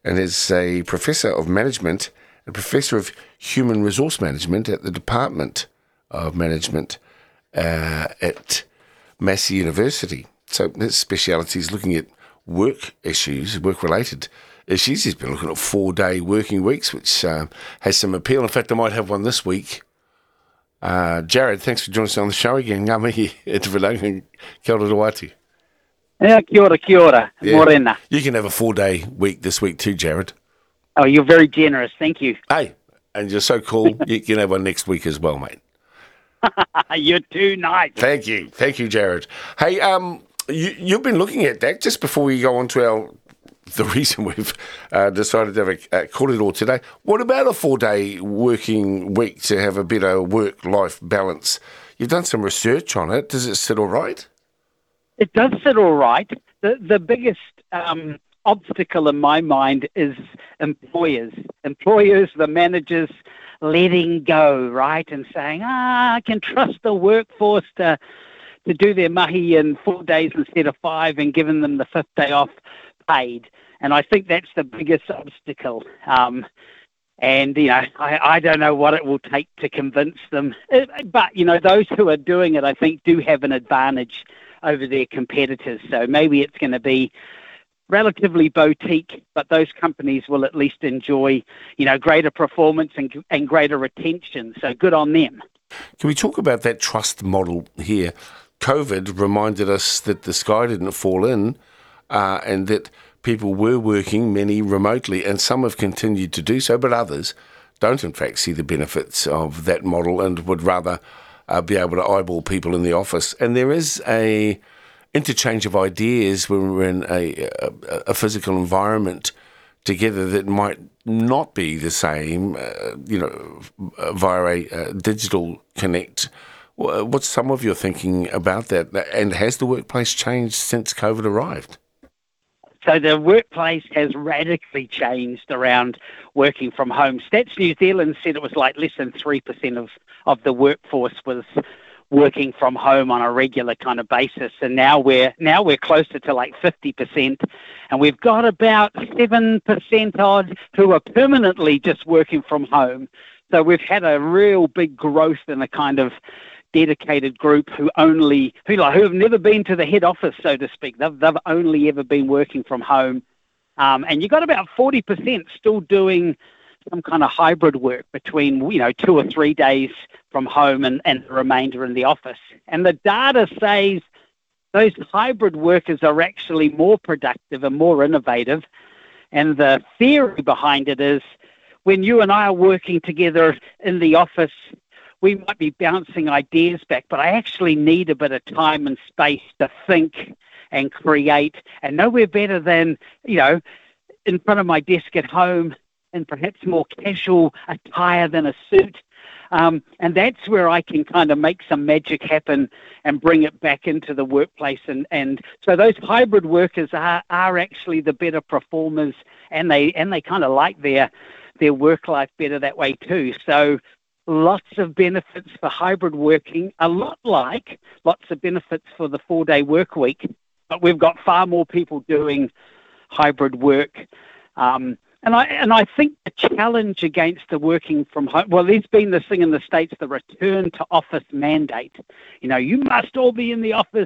and is a professor of management and professor of human resource management at the Department of Management at Massey University. So his speciality is looking at work issues, work-related issues. He's been looking at 4-day working weeks, which has some appeal. In fact, I might have one this week. Jared, thanks for joining us on the show again. Ngā mihi e te whanau, kia ora rawati. Yeah, kia ora. Yeah. Morena. You can have a 4-day week this week too, Jared. Oh, you're very generous. Thank you. Hey, and you're so cool. You can have one next week as well, mate. You're too nice. Thank you, Jared. Hey, you've been looking at that just before we go on to the reason we've decided to have a kōrero today. What about a 4-day working week to have a better work-life balance? You've done some research on it. Does it sit all right? It does sit all right. The biggest obstacle in my mind is employers, the managers letting go, right, and saying, I can trust the workforce to do their mahi in 4 days instead of 5 and giving them the 5th day off paid. And I think that's the biggest obstacle. And, I don't know what it will take to convince them. But, those who are doing it, I think, do have an advantage over their competitors. So maybe it's going to be relatively boutique, but those companies will at least enjoy, greater performance and greater retention. So good on them. Can we talk about that trust model here? COVID reminded us that the sky didn't fall in and that people were working, many remotely, and some have continued to do so, but others don't in fact see the benefits of that model and would rather be able to eyeball people in the office. And there is a interchange of ideas when we're in a physical environment together that might not be the same, via a digital connect. What's some of your thinking about that? And has the workplace changed since COVID arrived? So the workplace has radically changed around working from home. Stats New Zealand said it was like less than 3% of the workforce was working from home on a regular kind of basis, and now we're closer to like 50%, and we've got about 7% odd who are permanently just working from home. So we've had a real big growth in a kind of dedicated group who have never been to the head office, so to speak. They've only ever been working from home, and you've got about 40% still doing some kind of hybrid work between 2 or 3 days from home and the remainder in the office. And the data says those hybrid workers are actually more productive and more innovative. And the theory behind it is when you and I are working together in the office, we might be bouncing ideas back, but I actually need a bit of time and space to think and create. And nowhere better than, in front of my desk at home in perhaps more casual attire than a suit. And that's where I can kind of make some magic happen and bring it back into the workplace. And so those hybrid workers are actually the better performers, and they kind of like their work life better that way too. So lots of benefits for hybrid working, lots of benefits for the 4-day work week, but we've got far more people doing hybrid work. And I think the challenge against the working from home, well, there's been this thing in the States, the return to office mandate. You must all be in the office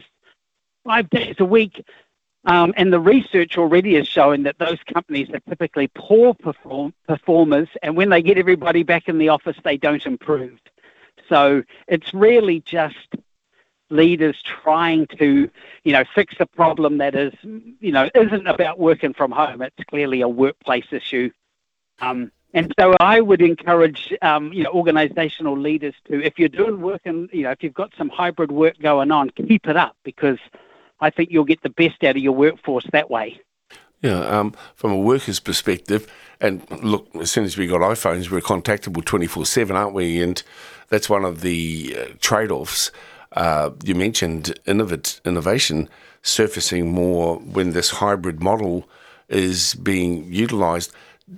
5 days a week. And the research already is showing that those companies are typically poor performers, and when they get everybody back in the office, they don't improve. So it's really just leaders trying to, fix a problem that is, isn't about working from home. It's clearly a workplace issue. And so I would encourage, organizational leaders to, if you're doing work and, if you've got some hybrid work going on, keep it up, because I think you'll get the best out of your workforce that way. Yeah, from a worker's perspective, and look, as soon as we got iPhones, we're contactable 24/7, aren't we? And that's one of the trade-offs. You mentioned innovation surfacing more when this hybrid model is being utilised.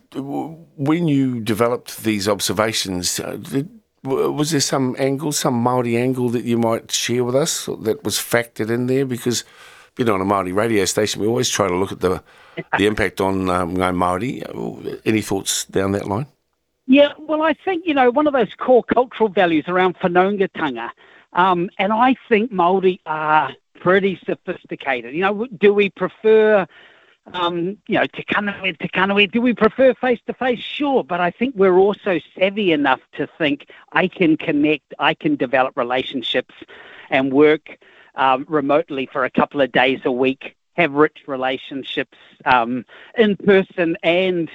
When you developed these observations, was there some Māori angle that you might share with us that was factored in there? Because, on a Māori radio station, we always try to look at the the impact on Ngai Māori. Any thoughts down that line? Yeah, well, I think, one of those core cultural values around whanaungatanga, and I think Māori are pretty sophisticated. Do we prefer, te kanawe, do we prefer face-to-face? Sure, but I think we're also savvy enough to think I can connect, I can develop relationships and work remotely for a couple of days a week, have rich relationships in person and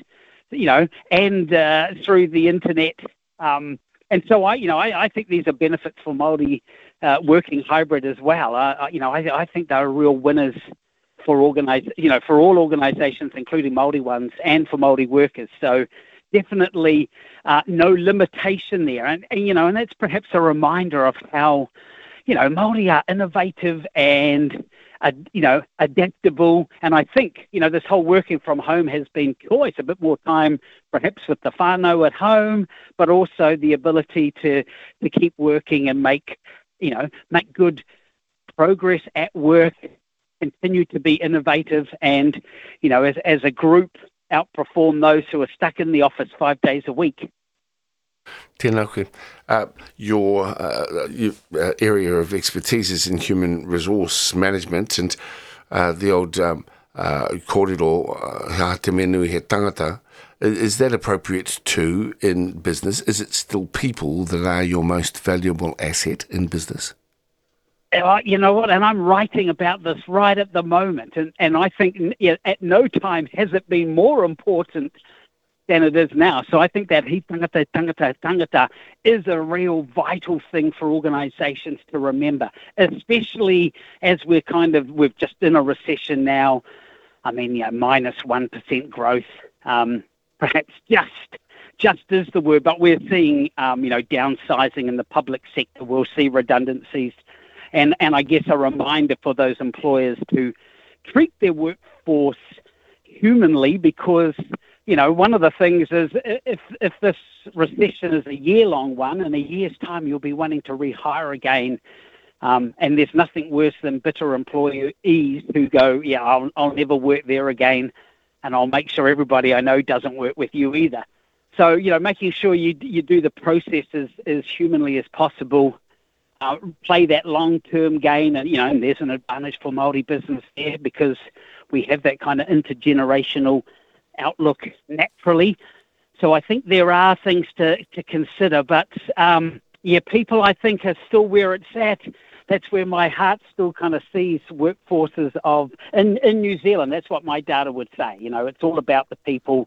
through the internet. And so I think these are benefits for Māori working hybrid as well. I think they're real winners for all organisations, including Māori ones, and for Māori workers. So definitely no limitation there. And that's perhaps a reminder of how, Māori are innovative and adaptable. And I think, this whole working from home has been always a bit more time, perhaps with the whānau at home, but also the ability to keep working and make good progress at work, continue to be innovative and, as a group, outperform those who are stuck in the office 5 days a week. Tēnā koe. Your area of expertise is in human resource management, and the old kōrero, hea te menui he tangata. Is that appropriate too in business? Is it still people that are your most valuable asset in business? You know what, and I'm writing about this right at the moment, and I think at no time has it been more important than it is now. So I think that he tangata is a real vital thing for organisations to remember, especially as we're just in a recession now. I mean, minus 1% growth, perhaps just is the word, but we're seeing, downsizing in the public sector. We'll see redundancies. And I guess a reminder for those employers to treat their workforce humanly, because, one of the things is if this recession is a year-long one, in a year's time you'll be wanting to rehire again. And there's nothing worse than bitter employees who go, I'll never work there again, and I'll make sure everybody I know doesn't work with you either. So, making sure you do the process as humanly as possible. Play that long-term gain, and there's an advantage for Māori business there because we have that kind of intergenerational outlook naturally. So I think there are things to consider, but people I think are still where it's at. That's where my heart still kind of sees workforces in New Zealand. That's what my data would say. It's all about the people.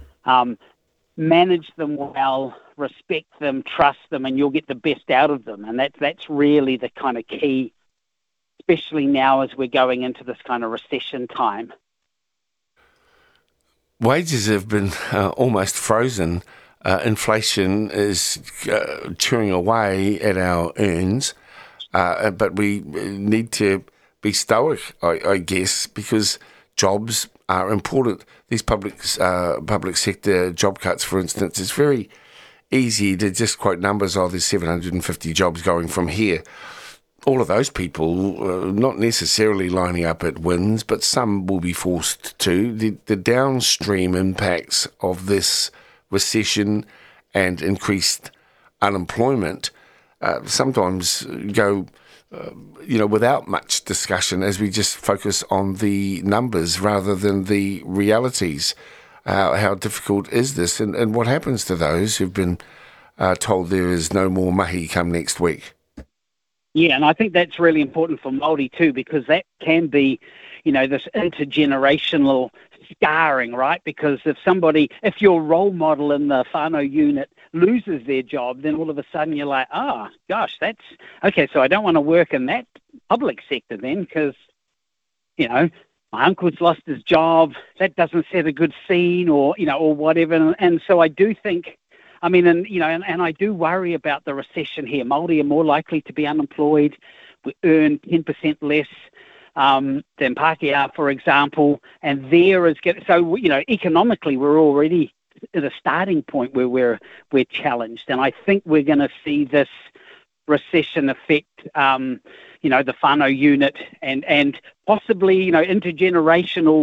Manage them well, respect them, trust them, and you'll get the best out of them. And that's really the kind of key, especially now as we're going into this kind of recession time. Wages have been almost frozen. Inflation is chewing away at our earns, but we need to be stoic, I guess, because jobs are important. These public sector job cuts, for instance, it's very easy to just quote numbers. There's 750 jobs going from here. All of those people, not necessarily lining up at wins, but some will be forced to. The downstream impacts of this recession and increased unemployment sometimes go without much discussion as we just focus on the numbers rather than the realities. How difficult is this? And what happens to those who've been told there is no more mahi come next week? Yeah, and I think that's really important for Māori too, because that can be, this intergenerational scarring, right? Because if your role model in the whānau unit loses their job, then all of a sudden you're like, gosh, that's okay. So I don't want to work in that public sector then, because my uncle's lost his job. That doesn't set a good scene, or whatever. And so I do think, and I do worry about the recession here. Māori are more likely to be unemployed. We earn 10% less than Pākehā, for example, and economically we're already at a starting point where we're challenged, and I think we're going to see this recession affect the whānau unit and possibly intergenerational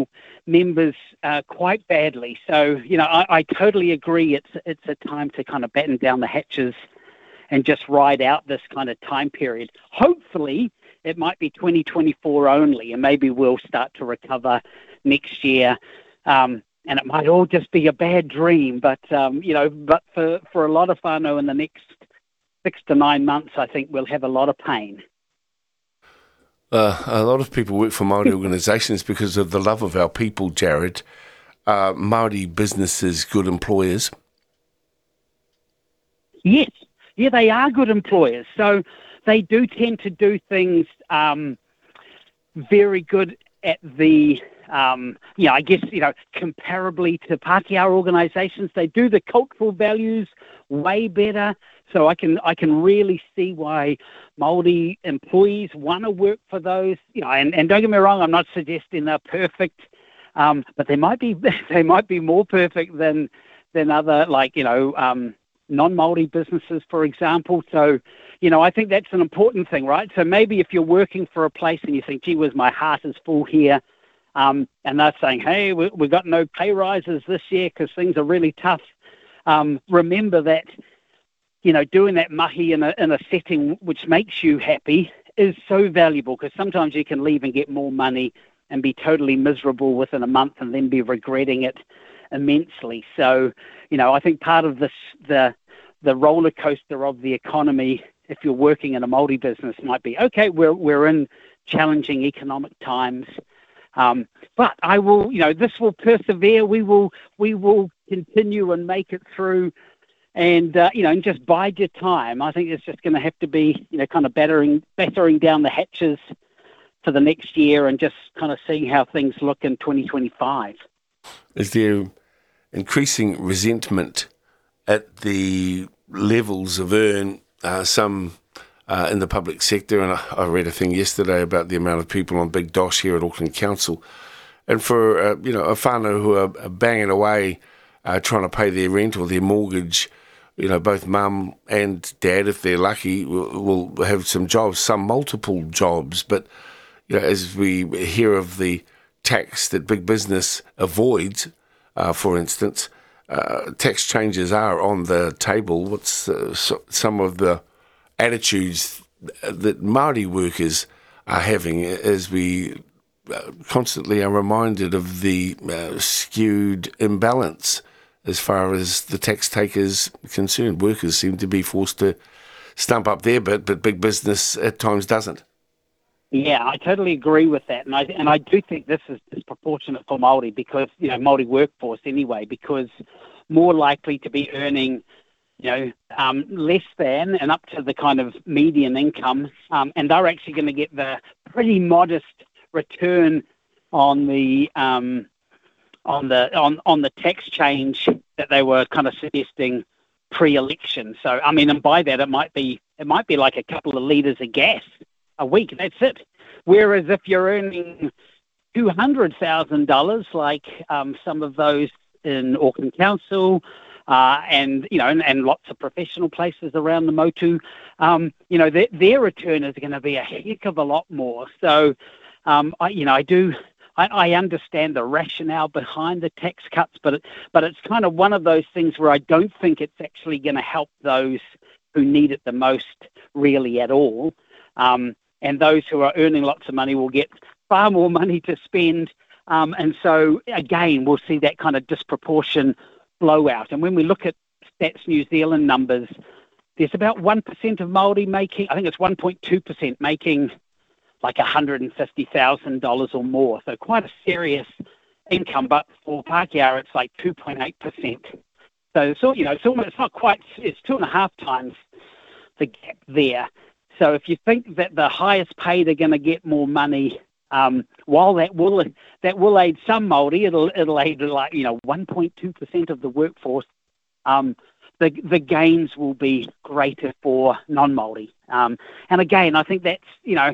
members quite badly. So, I totally agree. It's a time to kind of batten down the hatches and just ride out this kind of time period. Hopefully, it might be 2024 only, and maybe we'll start to recover next year. And it might all just be a bad dream, but but for a lot of whānau in the next 6 to 9 months, I think we'll have a lot of pain. A lot of people work for Māori organisations because of the love of our people, Jared. Māori businesses, good employers. Yes, yeah, they are good employers. So they do tend to do things very good at the, I guess, comparably to Pākehā organisations. They do the cultural values way better. So I can really see why Māori employees want to work for those. And don't get me wrong, I'm not suggesting they're perfect, but they might be more perfect than other non-Māori businesses, for example. So, I think that's an important thing, right? So maybe if you're working for a place and you think, gee whiz, my heart is full here, and they're saying, hey, we've got no pay rises this year because things are really tough. Remember that, doing that mahi in a setting which makes you happy is so valuable, because sometimes you can leave and get more money and be totally miserable within a month and then be regretting it immensely. So, I think part of this, the roller coaster of the economy, if you're working in a Māori business, might be, okay, we're in challenging economic times, but I will, this will persevere. We will continue and make it through. And, and just bide your time. I think it's just going to have to be, kind of battering down the hatches for the next year and just kind of seeing how things look in 2025. Is there increasing resentment at the levels of earn, some in the public sector? And I read a thing yesterday about the amount of people on Big Dosh here at Auckland Council. And for, a whānau who are banging away trying to pay their rent or their mortgage, both mum and dad, if they're lucky, will have some jobs, some multiple jobs. But, as we hear of the tax that big business avoids, for instance, tax changes are on the table. What's some of the attitudes that Māori workers are having as we constantly are reminded of the skewed imbalance as far as the tax takers concerned? Workers seem to be forced to stump up their bit, but big business at times doesn't. Yeah, I totally agree with that, and I do think this is disproportionate for Māori because Māori workforce anyway, because more likely to be earning less than and up to the kind of median income, and they're actually going to get the pretty modest return on the tax change that they were kind of suggesting pre-election. So and by that it might be like a couple of litres of gas a week. That's it. Whereas if you're earning $200,000, like some of those in Auckland Council, and lots of professional places around the motu, their return is going to be a heck of a lot more. So, I understand the rationale behind the tax cuts, but it's kind of one of those things where I don't think it's actually going to help those who need it the most really at all. And those who are earning lots of money will get far more money to spend. And so, again, we'll see that kind of disproportion blowout. And when we look at Stats New Zealand numbers, there's about 1% of Māori making, I think it's 1.2% making like $150,000 or more. So quite a serious income. But for Pākehā, it's like 2.8%. So, it's not quite, it's 2.5 times the gap there. So if you think that the highest paid are going to get more money, while that will aid some Māori, it'll aid 1.2% of the workforce. The gains will be greater for non-Māori. And again, I think that's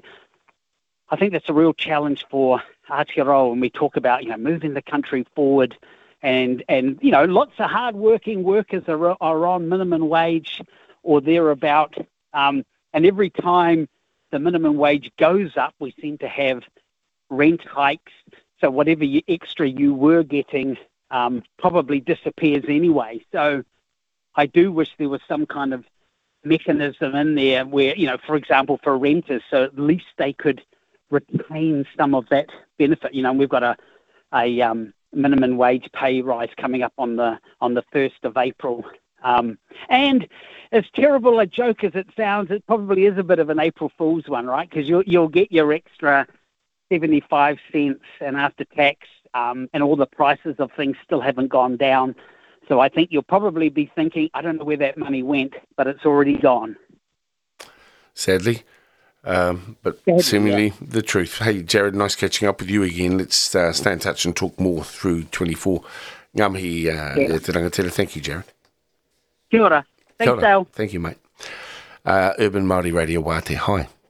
a real challenge for Aotearoa when we talk about moving the country forward, and lots of hard-working workers are on minimum wage or thereabout. And every time the minimum wage goes up, we seem to have rent hikes. So whatever extra you were getting probably disappears anyway. So I do wish there was some kind of mechanism in there where, for example, for renters, so at least they could retain some of that benefit. We've got a minimum wage pay rise coming up on the 1st of April. And as terrible a joke as it sounds, it probably is a bit of an April Fool's one, right? Because you'll get your extra 75 cents and after tax, and all the prices of things still haven't gone down. So I think you'll probably be thinking, I don't know where that money went, but it's already gone. Sadly. But seemingly the truth. Hey, Jared, nice catching up with you again. Let's stay in touch and talk more through 24. Ngā mihi te rangatira. Thank you, Jared. Kia ora. Thanks, Dale. Thank you, mate. Urban Māori Radio, Wā te Hai.